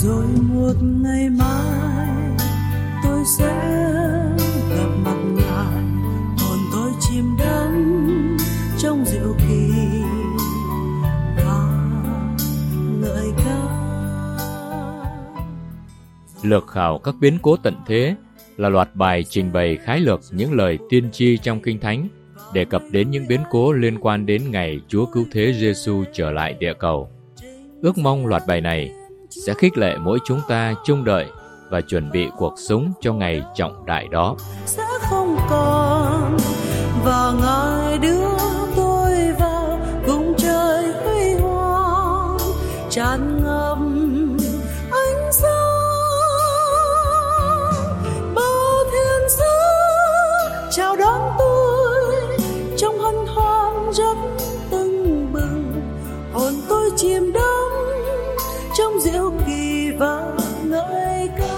rồi một ngày mai tôi sẽ gặp mặt Ngài, hồn tôi chìm đắm trong diệu kỳ và ngợi ca. Lược khảo các biến cố tận thế là loạt bài trình bày khái lược những lời tiên tri trong Kinh Thánh, đề cập đến những biến cố liên quan đến ngày Chúa Cứu Thế Giêsu trở lại địa cầu. Ước mong loạt bài này sẽ khích lệ mỗi chúng ta trông đợi và chuẩn bị cuộc sống cho ngày trọng đại đó. Sẽ không còn, và Ngài đưa tôi vào cùng trời huy hoàng tràn ngập ánh sáng. Bao thiên sứ chào đón tôi trong hân hoan rất tưng bừng, hồn tôi chìm đắm trong diệu kỳ và ngợi ca.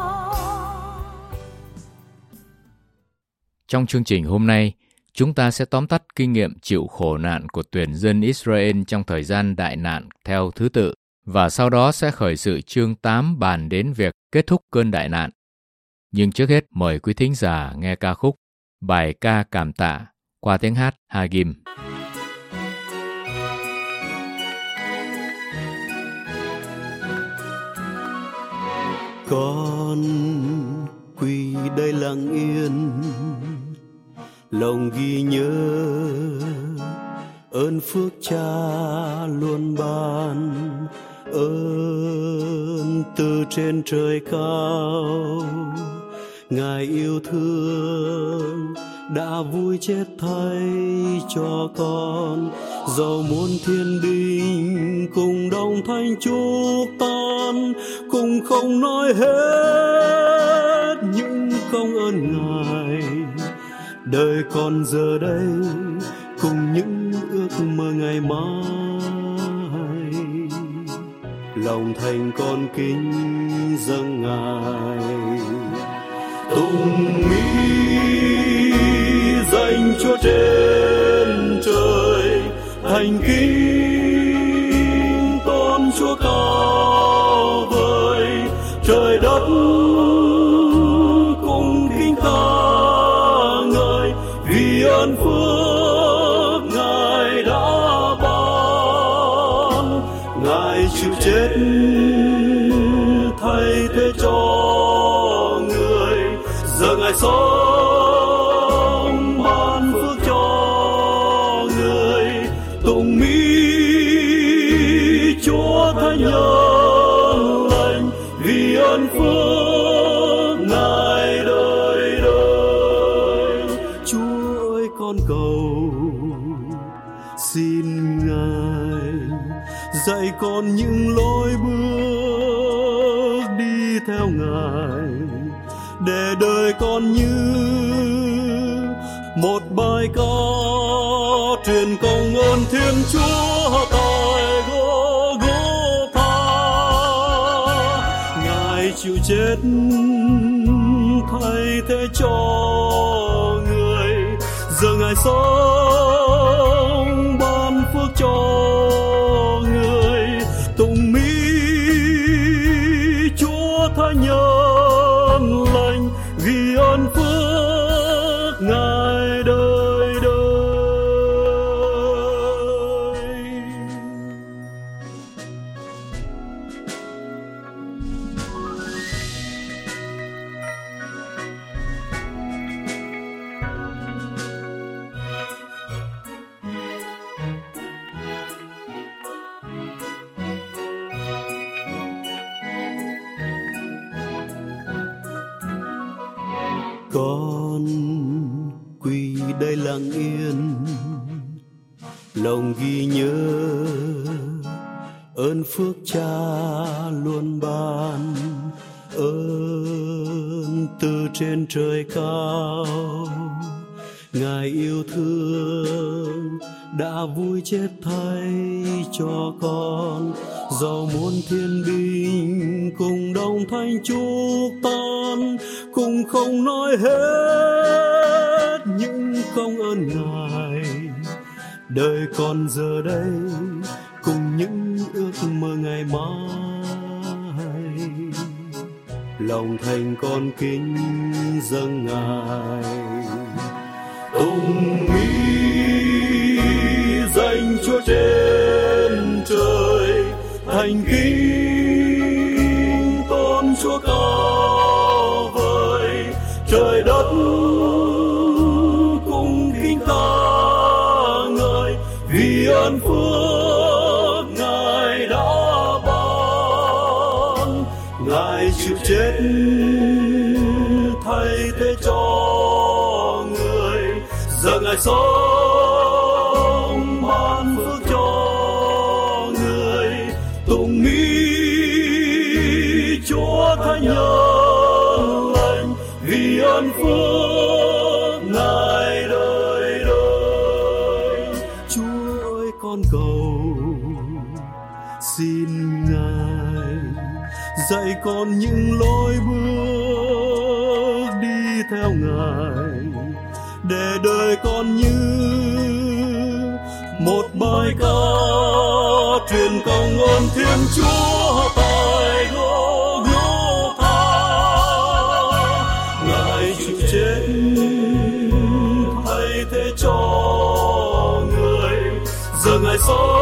Trong chương trình hôm nay, chúng ta sẽ tóm tắt kinh nghiệm chịu khổ nạn của tuyển dân Israel trong thời gian đại nạn theo thứ tự, và sau đó sẽ khởi sự chương 8 bàn đến việc kết thúc cơn đại nạn. Nhưng trước hết mời quý thính giả nghe ca khúc Bài ca cảm tạ qua tiếng hát Hagim. Con quỳ đây lặng yên, lòng ghi nhớ ơn phước Cha luôn ban, ơn từ trên trời cao. Ngài yêu thương đã vui chết thay cho con, dầu muôn thiên binh cùng đồng thanh chúc tan, cùng không nói hết những công ơn Ngài. Đời con giờ đây cùng những ước mơ ngày mai, lòng thành con kính dâng Ngài. Tụng mỹ danh Chúa trên trời, thành kính tôn Chúa cao vời. Trời đất cùng kính ca ngợi vì ơn phước Ngài đã ban. Ngài chịu chết thay thế cho người, giờ Ngài sống ban phước cho người. Tụng mỹ Chúa Thánh nhân lành vì ơn phước Ngài đời đời. Chúa ơi con cầu xin Ngài dạy con những lối bước đi theo Ngài, để đời con như một bài ca truyền công ơn Thiên Chúa tại Gô-gô-tha. Ngài chịu chết thay thế cho người, giờ Ngài sống ban phước cho người. Tụng mỹ Chúa Thánh nhân lành vì ơn phước Ngài đời đời. Con quỳ đây lặng yên, lòng ghi nhớ ơn phước Cha luôn ban, ơn từ trên trời cao. Ngài yêu thương đã vui chết thay cho con, dầu muôn thiên binh cùng đồng thanh chúc tan, cùng không nói hết những công ơn Ngài. Đời con giờ đây cùng những ước mơ ngày mai, lòng thành con kính dâng Ngài. Tùng mi danh Chúa trên trời, thành kính tôn Chúa cao vời, trời đất cùng kính ca ngợi vì ơn phước Ngài đã ban. Ngài chịu chết thay thế cho người, giờ Ngài sống ban phước cho người. Tùng mi Chúa Thánh nhân lành vì ơn phước Ngài đời đời. Chúa ơi, con cầu xin Ngài dạy con những lối bước đi theo Ngài, để đời con như một bài ca truyền công ơn Thiên Chúa tại Golgotha. Ngài chịu chết thay thế cho người, giờ Ngài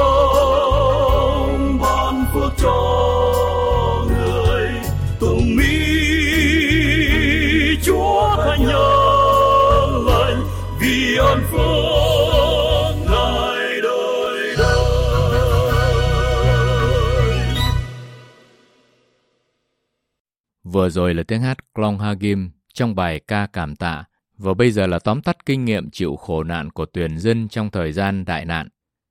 sống ban phước cho người. Tùng mi Chúa Thánh nhân lành vì ơn phước Ngài đời đời. Vừa rồi là tiếng hát Klong Hagim trong bài ca cảm tạ, và bây giờ là tóm tắt kinh nghiệm chịu khổ nạn của tuyển dân trong thời gian đại nạn.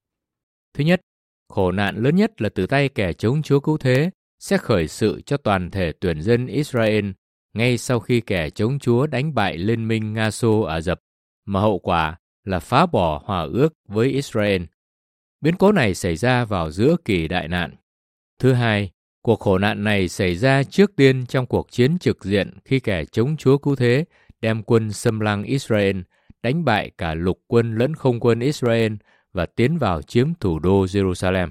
Thứ nhất, khổ nạn lớn nhất là từ tay kẻ chống Chúa cứu thế sẽ khởi sự cho toàn thể tuyển dân Israel ngay sau khi kẻ chống Chúa đánh bại liên minh Nga Xô Ả Rập, mà hậu quả là phá bỏ hòa ước với Israel. Biến cố này xảy ra vào giữa kỳ đại nạn. Thứ hai, cuộc khổ nạn này xảy ra trước tiên trong cuộc chiến trực diện khi kẻ chống Chúa cứu thế đem quân xâm lăng Israel, đánh bại cả lục quân lẫn không quân Israel và tiến vào chiếm thủ đô Jerusalem.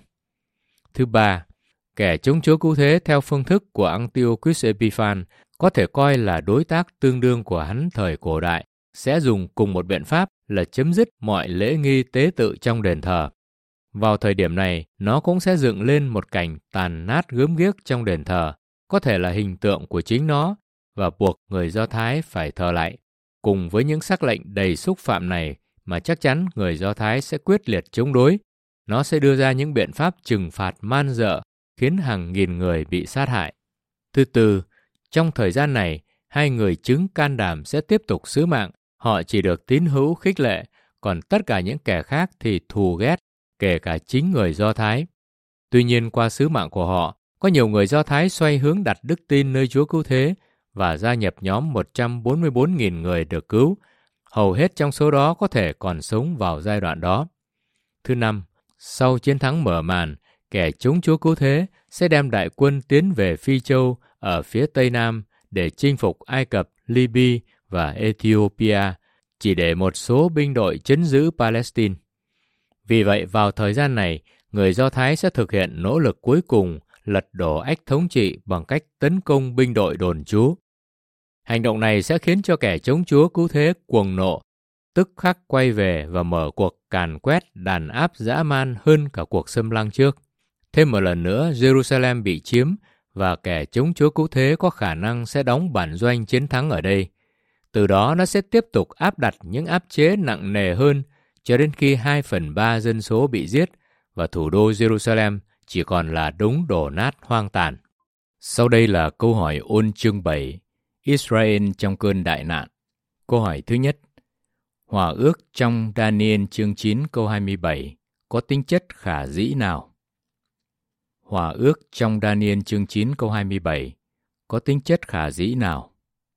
Thứ ba, kẻ chống Chúa cứu thế theo phương thức của Antiochus Epiphan có thể coi là đối tác tương đương của hắn thời cổ đại, sẽ dùng cùng một biện pháp là chấm dứt mọi lễ nghi tế tự trong đền thờ. Vào thời điểm này, nó cũng sẽ dựng lên một cảnh tàn nát gớm ghiếc trong đền thờ, có thể là hình tượng của chính nó, và buộc người Do Thái phải thờ lại. Cùng với những sắc lệnh đầy xúc phạm này mà chắc chắn người Do Thái sẽ quyết liệt chống đối, nó sẽ đưa ra những biện pháp trừng phạt man dợ khiến hàng nghìn người bị sát hại. Thứ tư, trong thời gian này, hai người chứng can đảm sẽ tiếp tục sứ mạng. Họ chỉ được tín hữu khích lệ, còn tất cả những kẻ khác thì thù ghét, kể cả chính người Do Thái. Tuy nhiên, qua sứ mạng của họ, có nhiều người Do Thái xoay hướng đặt đức tin nơi Chúa cứu thế và gia nhập nhóm 144.000 người được cứu. Hầu hết trong số đó có thể còn sống vào giai đoạn đó. Thứ năm, sau chiến thắng mở màn, kẻ chống Chúa cứu thế sẽ đem đại quân tiến về Phi Châu ở phía Tây Nam để chinh phục Ai Cập, Libya và Ethiopia, chỉ để một số binh đội trấn giữ Palestine. Vì vậy, vào thời gian này, người Do Thái sẽ thực hiện nỗ lực cuối cùng lật đổ ách thống trị bằng cách tấn công binh đội đồn trú. Hành động này sẽ khiến cho kẻ chống Chúa cứu thế cuồng nộ, tức khắc quay về và mở cuộc càn quét đàn áp dã man hơn cả cuộc xâm lăng trước. Thêm một lần nữa, Jerusalem bị chiếm và kẻ chống Chúa cứu thế có khả năng sẽ đóng bản doanh chiến thắng ở đây. Từ đó nó sẽ tiếp tục áp đặt những áp chế nặng nề hơn cho đến khi 2/3 dân số bị giết và thủ đô Jerusalem chỉ còn là đống đổ nát hoang tàn. Sau đây là câu hỏi ôn chương 7, Israel trong cơn đại nạn. Câu hỏi thứ nhất, Hòa ước trong Daniel chương 9 câu 27 có tính chất khả dĩ nào? Hòa ước trong Daniel chương 9 câu 27 có tính chất khả dĩ nào?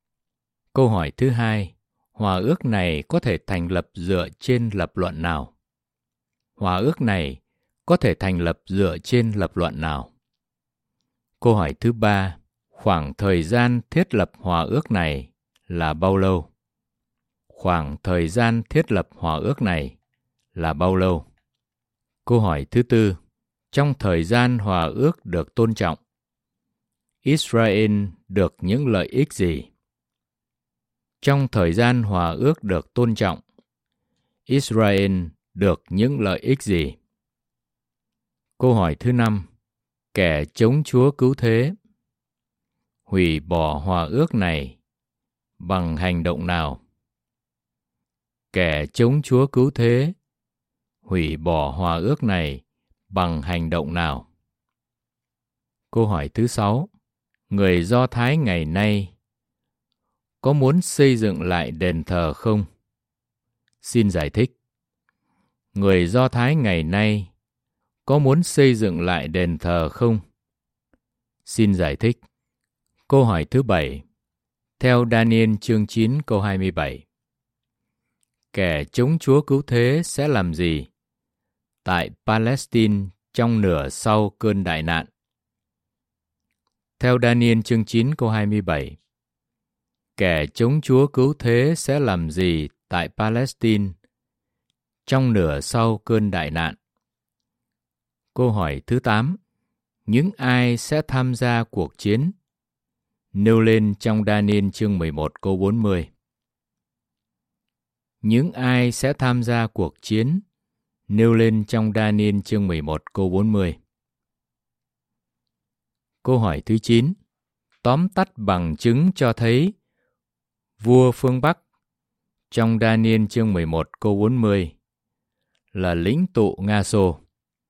Câu hỏi thứ hai, hòa ước này có thể thành lập dựa trên lập luận nào? Hòa ước này có thể thành lập dựa trên lập luận nào? Câu hỏi thứ ba, khoảng thời gian thiết lập hòa ước này là bao lâu? Khoảng thời gian thiết lập hòa ước này là bao lâu? Câu hỏi thứ tư, trong thời gian hòa ước được tôn trọng, Israel được những lợi ích gì? Trong thời gian hòa ước được tôn trọng, Israel được những lợi ích gì? Câu hỏi thứ 5. Kẻ chống Chúa cứu thế hủy bỏ hòa ước này bằng hành động nào? Kẻ chống Chúa cứu thế hủy bỏ hòa ước này bằng hành động nào? Câu hỏi thứ 6. Người Do Thái ngày nay có muốn xây dựng lại đền thờ không? Xin giải thích. Người Do Thái ngày nay có muốn xây dựng lại đền thờ không? Xin giải thích. Câu hỏi thứ 7. Theo Daniel chương 9 câu 27. Kẻ chống Chúa cứu thế sẽ làm gì tại Palestine trong nửa sau cơn đại nạn? Theo Daniel chương 9 câu 27. Kẻ chống Chúa cứu thế sẽ làm gì tại Palestine trong nửa sau cơn đại nạn? Câu hỏi thứ 8. Những ai sẽ tham gia cuộc chiến? Nêu lên trong Daniel chương 11 câu 40. Những ai sẽ tham gia cuộc chiến? Nêu lên trong Daniel chương 11 câu 40. Câu hỏi thứ 9. Tóm tắt bằng chứng cho thấy vua phương Bắc trong Daniel chương 11 câu 40 là lãnh tụ Nga Xô.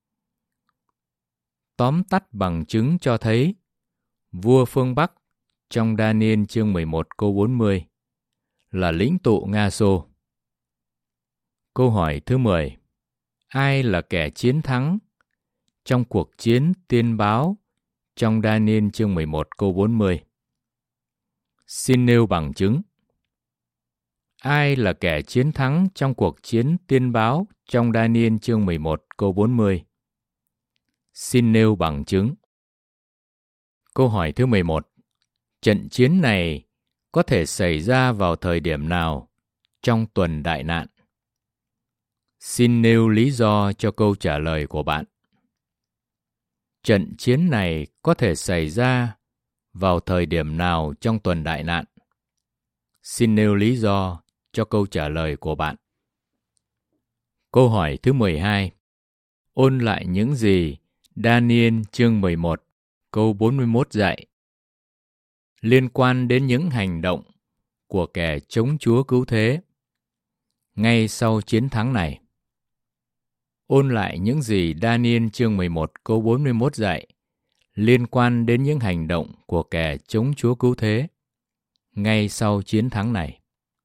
Tóm tắt bằng chứng cho thấy vua phương Bắc trong Daniel chương 11 câu 40 là lãnh tụ Nga Xô. Câu hỏi thứ 10. Ai là kẻ chiến thắng trong cuộc chiến tiên báo trong Daniel chương 11 câu 40? Xin nêu bằng chứng. Ai là kẻ chiến thắng trong cuộc chiến tiên báo trong Daniel chương 11 câu 40? Xin nêu bằng chứng. Câu hỏi thứ 11. Trận chiến này có thể xảy ra vào thời điểm nào trong tuần đại nạn? Xin nêu lý do cho câu trả lời của bạn. Trận chiến này có thể xảy ra vào thời điểm nào trong tuần đại nạn? Xin nêu lý do cho câu trả lời của bạn. Câu hỏi thứ 12. Ôn lại những gì Daniel chương 11 câu 41 dạy liên quan đến những hành động của kẻ chống Chúa cứu thế ngay sau chiến thắng này. Ôn lại những gì Daniel chương 11 câu 41 dạy liên quan đến những hành động của kẻ chống Chúa cứu thế ngay sau chiến thắng này.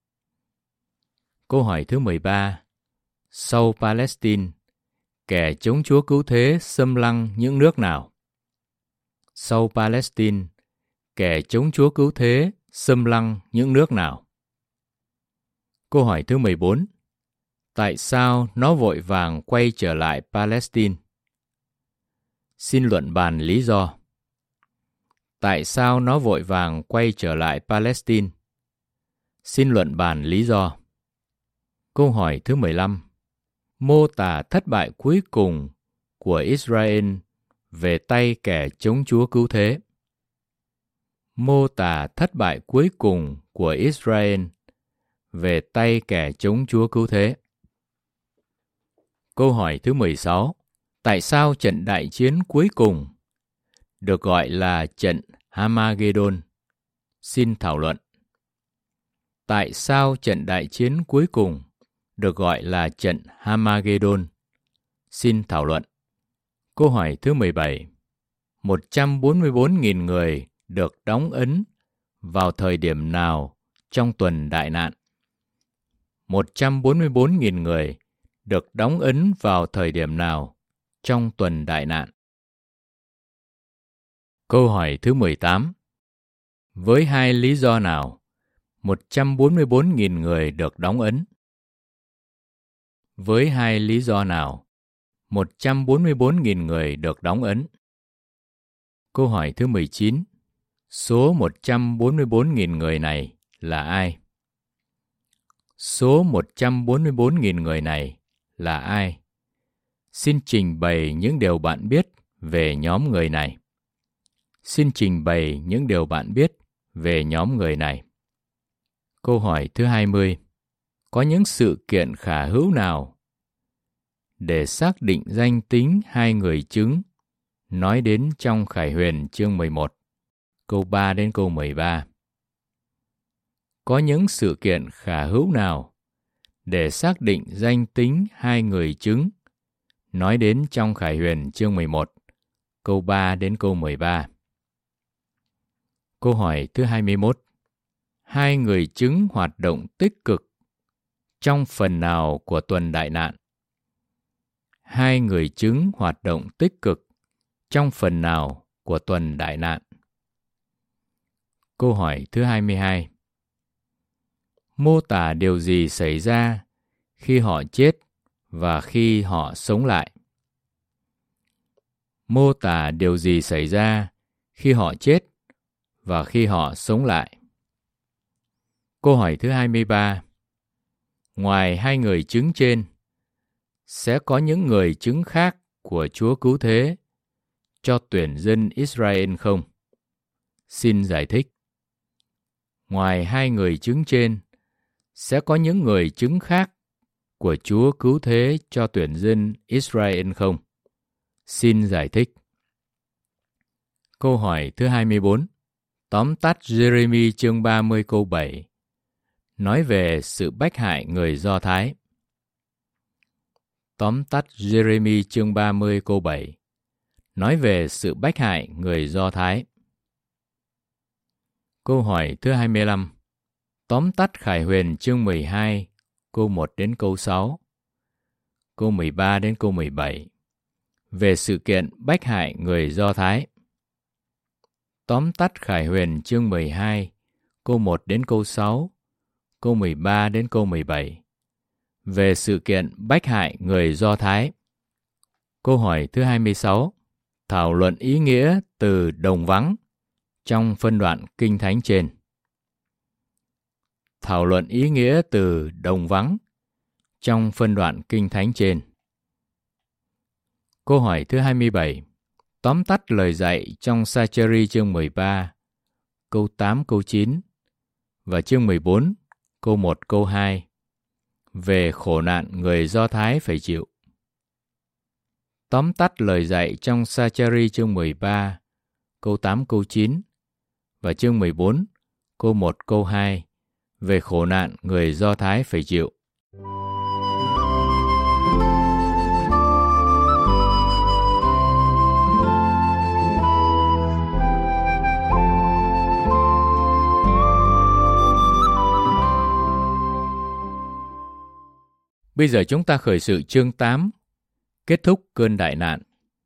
Câu hỏi thứ 13. Sau Palestine, kẻ chống Chúa cứu thế xâm lăng những nước nào? Sau Palestine, kẻ chống Chúa cứu thế xâm lăng những nước nào? Câu hỏi thứ 14. Tại sao nó vội vàng quay trở lại Palestine? Xin luận bàn lý do. Tại sao nó vội vàng quay trở lại Palestine? Xin luận bàn lý do. Câu hỏi thứ 15. Mô tả thất bại cuối cùng của Israel về tay kẻ chống Chúa cứu thế. Mô tả thất bại cuối cùng của Israel về tay kẻ chống Chúa cứu thế. Câu hỏi thứ 16. Tại sao trận đại chiến cuối cùng được gọi là trận Armageddon? Xin thảo luận. Tại sao trận đại chiến cuối cùng được gọi là trận Armageddon? Xin thảo luận. Câu hỏi thứ 17. 144.000 người được đóng ấn vào thời điểm nào trong tuần đại nạn? 144.000 người được đóng ấn vào thời điểm nào trong tuần đại nạn? Câu hỏi thứ 18. Với hai lý do nào 144.000 người được đóng ấn? Với hai lý do nào 144.000 người được đóng ấn? Câu hỏi thứ 19. Số 144.000 người này là ai? Số 144.000 người này là ai? Xin trình bày những điều bạn biết về nhóm người này. Xin trình bày những điều bạn biết về nhóm người này. Câu hỏi thứ 20. Có những sự kiện khả hữu nào để xác định danh tính hai người chứng nói đến trong Khải Huyền chương 11, câu 3 đến câu 13? Có những sự kiện khả hữu nào để xác định danh tính hai người chứng nói đến trong Khải Huyền chương 11, câu 3 đến câu 13? Câu hỏi thứ 21. Hai người chứng hoạt động tích cực trong phần nào của tuần đại nạn? Hai người chứng hoạt động tích cực trong phần nào của tuần đại nạn? Câu hỏi thứ 22. Mô tả điều gì xảy ra khi họ chết và khi họ sống lại? Mô tả điều gì xảy ra khi họ chết và khi họ sống lại? Câu hỏi thứ 23. Ngoài hai người chứng trên, sẽ có những người chứng khác của Chúa Cứu Thế cho tuyển dân Israel không? Xin giải thích. Ngoài hai người chứng trên, sẽ có những người chứng khác của Chúa Cứu Thế cho tuyển dân Israel không? Xin giải thích. Câu hỏi thứ 24. Tóm tắt Giê-rê-mi chương 30 câu 7 nói về sự bách hại người Do Thái. Tóm tắt Giê-rê-mi chương 30 câu 7 nói về sự bách hại người Do Thái. Câu hỏi thứ 25. Tóm tắt Khải Huyền chương 12 câu 1 đến câu 6, câu 13 đến câu 17 về sự kiện bách hại người Do Thái. Tóm tắt Khải Huyền chương 12 câu 1 đến câu 6, câu 13 đến câu 17 về sự kiện bách hại người Do Thái. Câu hỏi thứ 26. Thảo luận ý nghĩa từ đồng vắng trong phân đoạn Kinh Thánh trên. Thảo luận ý nghĩa từ đồng vắng trong phân đoạn Kinh Thánh trên. Câu hỏi thứ 27. Tóm tắt lời dạy trong Sa-cha-ri chương 13, câu 8 câu 9 và chương 14, câu 1 câu 2 về khổ nạn người Do Thái phải chịu. Tóm tắt lời dạy trong Sa-cha-ri chương 13, câu 8 câu 9 và chương 14, câu 1 câu 2 về khổ nạn người Do Thái phải chịu. Bây giờ chúng ta khởi sự chương 8, kết thúc cơn đại nạn.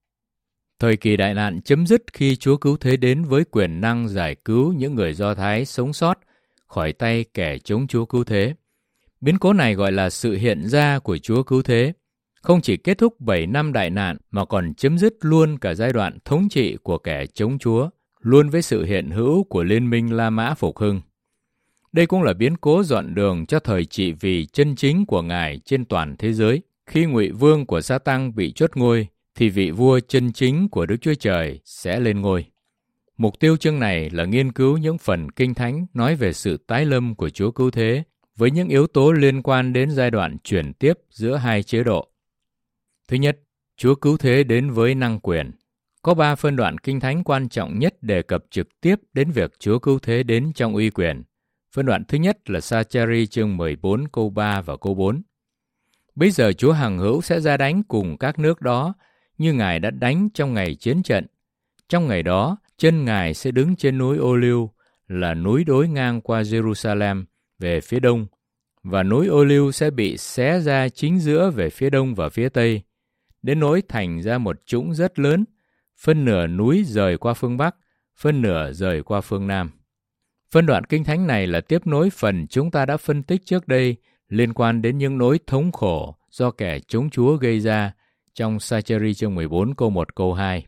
Thời kỳ đại nạn chấm dứt khi Chúa Cứu Thế đến với quyền năng giải cứu những người Do Thái sống sót khỏi tay kẻ chống Chúa Cứu Thế. Biến cố này gọi là sự hiện ra của Chúa Cứu Thế. Không chỉ kết thúc 7 năm đại nạn mà còn chấm dứt luôn cả giai đoạn thống trị của kẻ chống Chúa, luôn với sự hiện hữu của Liên minh La Mã phục hưng. Đây cũng là biến cố dọn đường cho thời trị vì chân chính của Ngài trên toàn thế giới. Khi ngụy vương của Sa-tăng bị chốt ngôi, thì vị vua chân chính của Đức Chúa Trời sẽ lên ngôi. Mục tiêu chương này là nghiên cứu những phần Kinh Thánh nói về sự tái lâm của Chúa Cứu Thế với những yếu tố liên quan đến giai đoạn chuyển tiếp giữa hai chế độ. Thứ nhất, Chúa Cứu Thế đến với năng quyền. Có 3 phân đoạn Kinh Thánh quan trọng nhất đề cập trực tiếp đến việc Chúa Cứu Thế đến trong uy quyền. Phân đoạn thứ nhất là Sa-cha-ri chương 14 câu 3 và câu 4. Bây giờ Chúa hằng hữu sẽ ra đánh cùng các nước đó như Ngài đã đánh trong ngày chiến trận. Trong ngày đó, chân Ngài sẽ đứng trên núi Ô-liu, là núi đối ngang qua Jerusalem về phía đông, và núi Ô-liu sẽ bị xé ra chính giữa về phía đông và phía tây, đến nỗi thành ra một trũng rất lớn, phân nửa núi rời qua phương Bắc, phân nửa rời qua phương Nam. Phân đoạn Kinh Thánh này là tiếp nối phần chúng ta đã phân tích trước đây liên quan đến những nỗi thống khổ do kẻ chống Chúa gây ra trong Sa-cha-ri chương 14 câu 1 câu 2.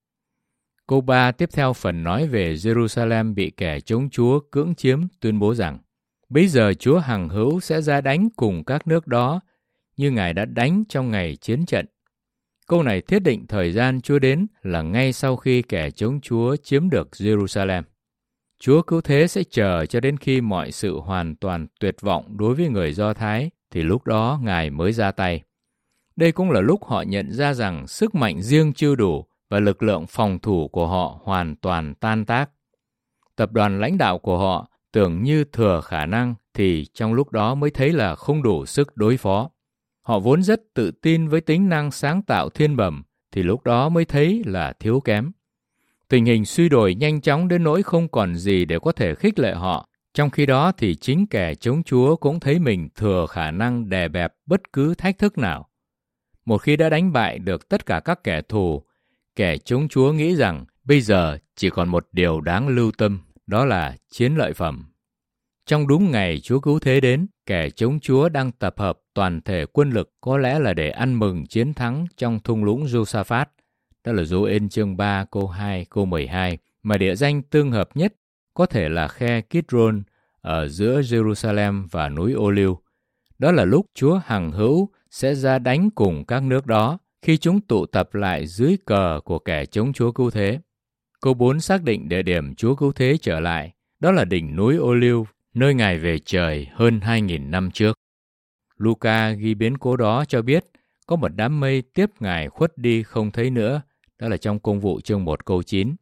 Câu 3 tiếp theo phần nói về Jerusalem bị kẻ chống Chúa cưỡng chiếm, tuyên bố rằng bây giờ Chúa hằng hữu sẽ ra đánh cùng các nước đó như Ngài đã đánh trong ngày chiến trận. Câu này thiết định thời gian Chúa đến là ngay sau khi kẻ chống Chúa chiếm được Jerusalem. Chúa cứu thế sẽ chờ cho đến khi mọi sự hoàn toàn tuyệt vọng đối với người Do Thái, thì lúc đó Ngài mới ra tay. Đây cũng là lúc họ nhận ra rằng sức mạnh riêng chưa đủ và lực lượng phòng thủ của họ hoàn toàn tan tác. Tập đoàn lãnh đạo của họ tưởng như thừa khả năng thì trong lúc đó mới thấy là không đủ sức đối phó. Họ vốn rất tự tin với tính năng sáng tạo thiên bẩm thì lúc đó mới thấy là thiếu kém. Tình hình suy đồi nhanh chóng đến nỗi không còn gì để có thể khích lệ họ. Trong khi đó thì chính kẻ chống Chúa cũng thấy mình thừa khả năng đè bẹp bất cứ thách thức nào. Một khi đã đánh bại được tất cả các kẻ thù, kẻ chống Chúa nghĩ rằng bây giờ chỉ còn một điều đáng lưu tâm, đó là chiến lợi phẩm. Trong đúng ngày Chúa cứu thế đến, kẻ chống Chúa đang tập hợp toàn thể quân lực có lẽ là để ăn mừng chiến thắng trong thung lũng Josaphat. Đó là Giô-ên chương 3 câu 2 câu 12, mà địa danh tương hợp nhất có thể là khe Kidron ở giữa Jerusalem và núi Ô-liu. Đó là lúc Chúa hằng hữu sẽ ra đánh cùng các nước đó khi chúng tụ tập lại dưới cờ của kẻ chống Chúa cứu thế. Câu 4 xác định địa điểm Chúa cứu thế trở lại, đó là đỉnh núi Ô-liu, nơi Ngài về trời hơn 2.000 năm trước. Luca ghi biến cố đó cho biết có một đám mây tiếp Ngài khuất đi không thấy nữa, đó là trong Công vụ chương 1 câu 9.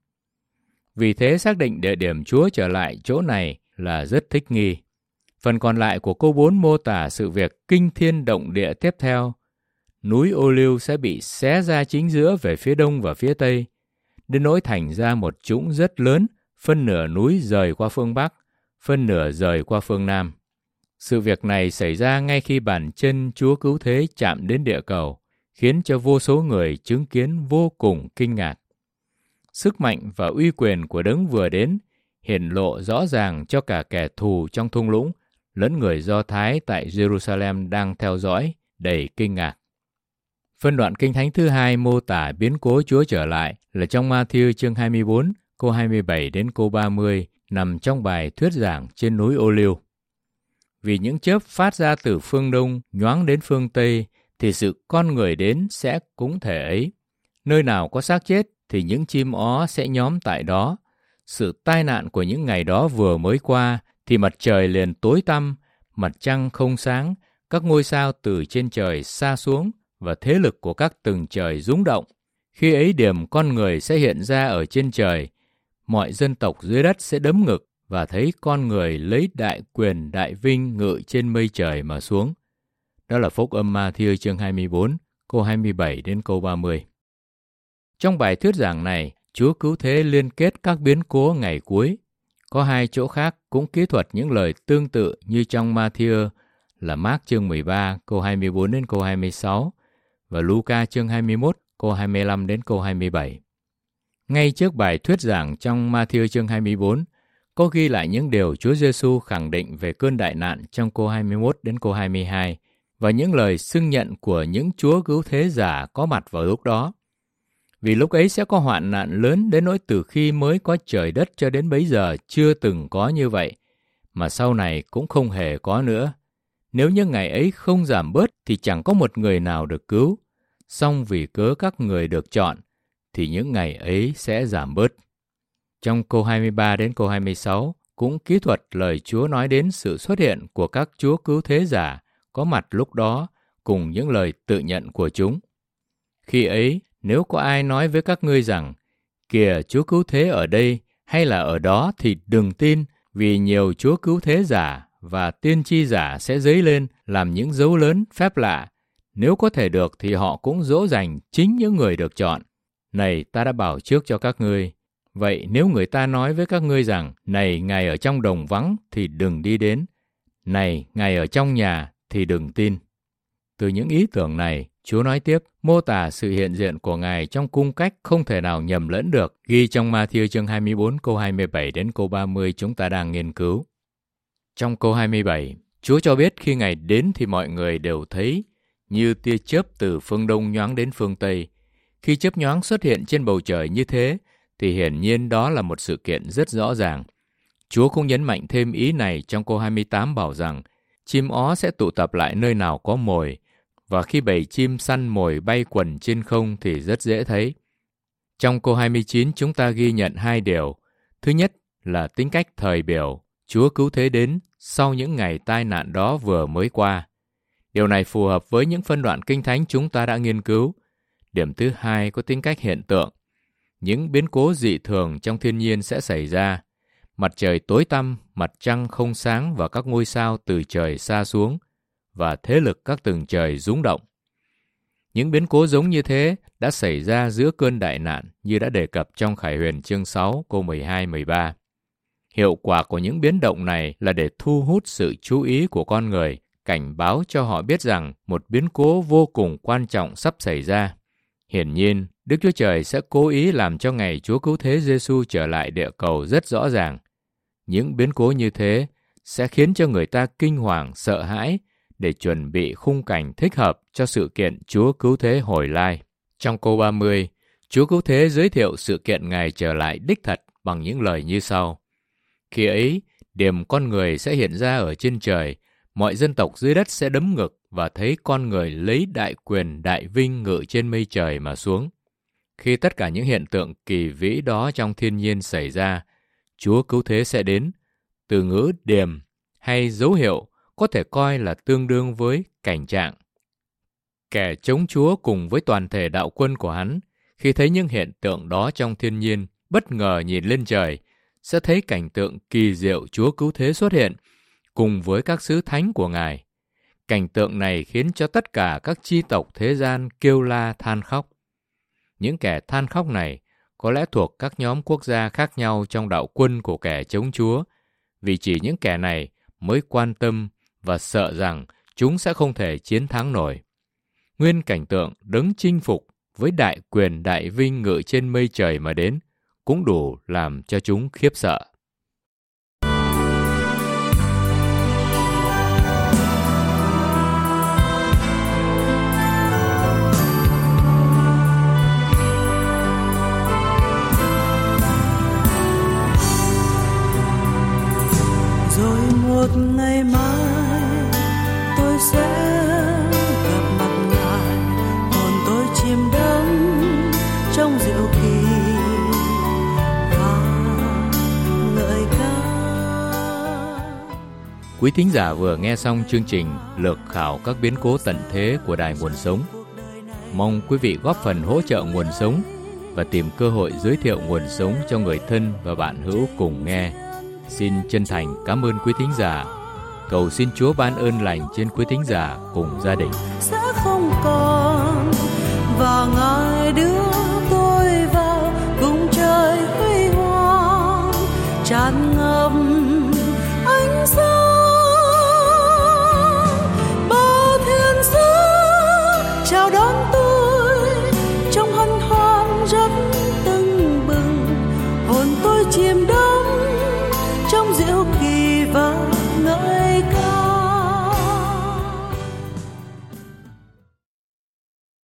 Vì thế xác định địa điểm Chúa trở lại chỗ này là rất thích nghi. Phần còn lại của câu 4 mô tả sự việc kinh thiên động địa tiếp theo. Núi Ô-liu sẽ bị xé ra chính giữa về phía đông và phía tây, đến nỗi thành ra một trũng rất lớn, phân nửa núi rời qua phương Bắc, phân nửa rời qua phương Nam. Sự việc này xảy ra ngay khi bàn chân Chúa cứu thế chạm đến địa cầu, khiến cho vô số người chứng kiến vô cùng kinh ngạc. Sức mạnh và uy quyền của Đấng vừa đến hiển lộ rõ ràng cho cả kẻ thù trong thung lũng lẫn người Do Thái tại Jerusalem đang theo dõi, đầy kinh ngạc. Phân đoạn Kinh Thánh thứ hai mô tả biến cố Chúa trở lại là trong Ma-thi-ơ chương 24, câu 27 đến câu 30, nằm trong bài thuyết giảng trên núi Ô-liu. Vì những chớp phát ra từ phương Đông nhoáng đến phương Tây, thì sự con người đến sẽ cũng thể ấy. Nơi nào có xác chết, thì những chim ó sẽ nhóm tại đó. Sự tai nạn của những ngày đó vừa mới qua, thì mặt trời liền tối tăm, mặt trăng không sáng, các ngôi sao từ trên trời sa xuống, và thế lực của các tầng trời rúng động. Khi ấy điểm con người sẽ hiện ra ở trên trời, mọi dân tộc dưới đất sẽ đấm ngực và thấy con người lấy đại quyền đại vinh ngự trên mây trời mà xuống. Đó là Phúc âm Ma-thi-ơ chương 24, câu 27 đến câu 30. Trong bài thuyết giảng này, Chúa cứu thế liên kết các biến cố ngày cuối. Có hai chỗ khác cũng kỹ thuật những lời tương tự như trong Ma-thi-ơ là Mác chương 13, câu 24 đến câu 26 và Luca chương 21, câu 25 đến câu 27. Ngay trước bài thuyết giảng trong Ma-thi-ơ chương 24, có ghi lại những điều Chúa Giêsu khẳng định về cơn đại nạn trong câu 21 đến câu 22 và những lời xưng nhận của những Chúa cứu thế giả có mặt vào lúc đó. Vì lúc ấy sẽ có hoạn nạn lớn đến nỗi từ khi mới có trời đất cho đến bấy giờ chưa từng có như vậy, mà sau này cũng không hề có nữa. Nếu những ngày ấy không giảm bớt thì chẳng có một người nào được cứu, song vì cớ các người được chọn, thì những ngày ấy sẽ giảm bớt. Trong câu 23 đến câu 26 cũng kỹ thuật lời Chúa nói đến sự xuất hiện của các Chúa cứu thế giả có mặt lúc đó cùng những lời tự nhận của chúng. Khi ấy, nếu có ai nói với các ngươi rằng, kìa Chúa cứu thế ở đây hay là ở đó thì đừng tin, vì nhiều Chúa cứu thế giả và tiên tri giả sẽ dấy lên làm những dấu lớn phép lạ. Nếu có thể được thì họ cũng dỗ dành chính những người được chọn. Này, ta đã bảo trước cho các ngươi. Vậy nếu người ta nói với các ngươi rằng, này, Ngài ở trong đồng vắng thì đừng đi đến. Này, Ngài ở trong nhà thì đừng tin. Từ những ý tưởng này, Chúa nói tiếp, mô tả sự hiện diện của Ngài trong cung cách không thể nào nhầm lẫn được, ghi trong Ma-thi-ơ chương 24 câu 27 đến câu 30 chúng ta đang nghiên cứu. Trong câu 27, Chúa cho biết khi Ngài đến thì mọi người đều thấy như tia chớp từ phương Đông nhoáng đến phương Tây. Khi chớp nhoáng xuất hiện trên bầu trời như thế, thì hiển nhiên đó là một sự kiện rất rõ ràng. Chúa cũng nhấn mạnh thêm ý này trong câu 28 bảo rằng chim ó sẽ tụ tập lại nơi nào có mồi, và khi bầy chim săn mồi bay quần trên không thì rất dễ thấy. Trong câu 29 chúng ta ghi nhận 2 điều. Thứ nhất là tính cách thời biểu, Chúa cứu thế đến sau những ngày tai nạn đó vừa mới qua. Điều này phù hợp với những phân đoạn Kinh Thánh chúng ta đã nghiên cứu. Điểm thứ 2 có tính cách hiện tượng. Những biến cố dị thường trong thiên nhiên sẽ xảy ra. Mặt trời tối tăm, mặt trăng không sáng và các ngôi sao từ trời xa xuống, và thế lực các tầng trời rung động. Những biến cố giống như thế đã xảy ra giữa cơn đại nạn như đã đề cập trong Khải Huyền chương 6 câu 12-13. Hiệu quả của những biến động này là để thu hút sự chú ý của con người, cảnh báo cho họ biết rằng một biến cố vô cùng quan trọng sắp xảy ra. Hiển nhiên, Đức Chúa Trời sẽ cố ý làm cho ngày Chúa Cứu Thế Giêsu trở lại địa cầu rất rõ ràng. Những biến cố như thế sẽ khiến cho người ta kinh hoàng, sợ hãi để chuẩn bị khung cảnh thích hợp cho sự kiện Chúa Cứu Thế hồi lai. Trong câu 30, Chúa Cứu Thế giới thiệu sự kiện Ngài trở lại đích thật bằng những lời như sau. Khi ấy, điểm con người sẽ hiện ra ở trên trời, mọi dân tộc dưới đất sẽ đấm ngực và thấy con người lấy đại quyền đại vinh ngự trên mây trời mà xuống. Khi tất cả những hiện tượng kỳ vĩ đó trong thiên nhiên xảy ra, Chúa Cứu Thế sẽ đến. Từ ngữ điểm hay dấu hiệu có thể coi là tương đương với cảnh trạng. Kẻ chống Chúa cùng với toàn thể đạo quân của hắn, khi thấy những hiện tượng đó trong thiên nhiên, bất ngờ nhìn lên trời, sẽ thấy cảnh tượng kỳ diệu Chúa Cứu Thế xuất hiện, cùng với các sứ thánh của Ngài. Cảnh tượng này khiến cho tất cả các chi tộc thế gian kêu la than khóc. Những kẻ than khóc này có lẽ thuộc các nhóm quốc gia khác nhau trong đạo quân của kẻ chống Chúa, vì chỉ những kẻ này mới quan tâm và sợ rằng chúng sẽ không thể chiến thắng nổi. Nguyên cảnh tượng đấng chinh phục với đại quyền đại vinh ngự trên mây trời mà đến cũng đủ làm cho chúng khiếp sợ. Rồi một ngày mai tôi sẽ gặp mặt Ngài, hồn tôi chìm đắm trong diệu kỳ và ngợi ca. Quý thính giả vừa nghe xong chương trình lược khảo các biến cố tận thế của Đài Nguồn Sống. Mong quý vị góp phần hỗ trợ Nguồn Sống và tìm cơ hội giới thiệu Nguồn Sống cho người thân và bạn hữu cùng nghe. Xin chân thành cảm ơn quý thính giả. Cầu xin Chúa ban ơn lành trên quý thính giả cùng gia đình. Sẽ không còn và Ngài đưa tôi vào cùng trời huy hoàng tràn ngập ánh sáng. Bao thiên sứ chào đón tôi trong hân hoan rất tưng bừng, hồn tôi chìm đắm trong diệu kỳ và ngợi